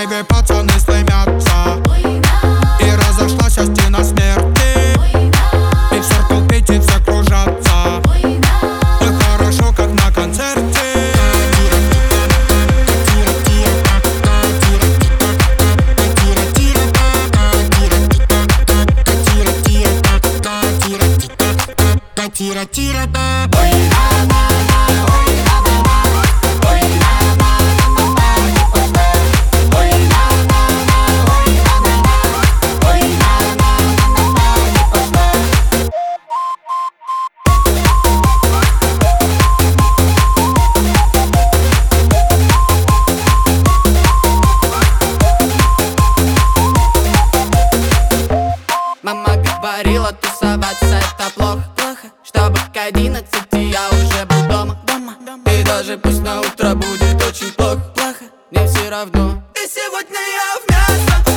двигай, пацаны стремятся. И разошлась стена смерти. И в церковь пейте все кружатся. И хорошо, как на концерте. Тира-тира. Мама говорила, тусоваться это плохо, чтобы к 11 я уже был дома. И даже пусть на утро будет очень плохо, мне все равно. И сегодня я в мясо.